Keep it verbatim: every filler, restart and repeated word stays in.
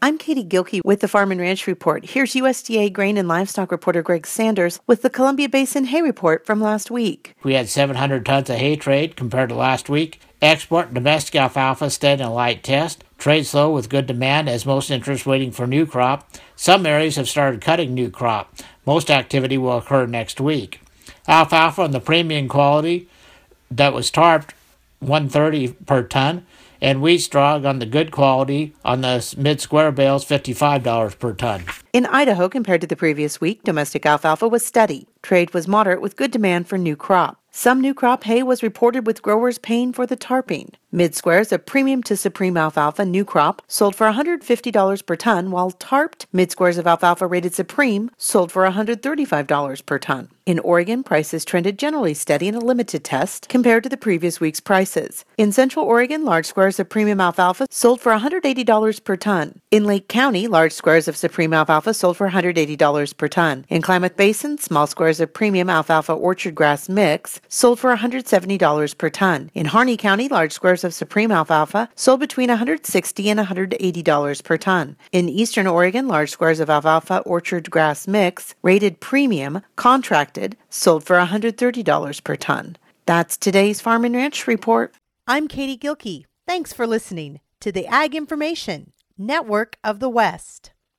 I'm Katie Gilkey with the Farm and Ranch Report. Here's U S D A grain and livestock reporter Greg Sanders with the Columbia Basin hay report from last week. We had seven hundred tons of hay trade compared to last week. Export and domestic alfalfa stayed in a light test. Trade slow with good demand as most interest waiting for new crop. Some areas have started cutting new crop. Most activity will occur next week. Alfalfa on the premium quality that was tarped, one thirty per ton, and wheat straw on the good quality on the mid-square bales, fifty-five dollars per ton. In Idaho, compared to the previous week, domestic alfalfa was steady. Trade was moderate with good demand for new crop. Some new crop hay was reported with growers paying for the tarping. Mid-squares of premium to supreme alfalfa new crop sold for one hundred fifty dollars per ton, while tarped mid-squares of alfalfa rated supreme sold for one hundred thirty-five dollars per ton. In Oregon, prices trended generally steady in a limited test compared to the previous week's prices. In Central Oregon, large squares of premium alfalfa sold for one hundred eighty dollars per ton. In Lake County, large squares of supreme alfalfa sold for one hundred eighty dollars per ton. In Klamath Basin, small squares of premium alfalfa orchard grass mix sold for one hundred seventy dollars per ton. In Harney County, large squares of supreme alfalfa sold between one hundred sixty dollars and one hundred eighty dollars per ton. In Eastern Oregon, large squares of alfalfa orchard grass mix rated premium contracted sold for one hundred thirty dollars per ton. That's today's Farm and Ranch Report. I'm Katie Gilkey. Thanks for listening to the Ag Information Network of the West.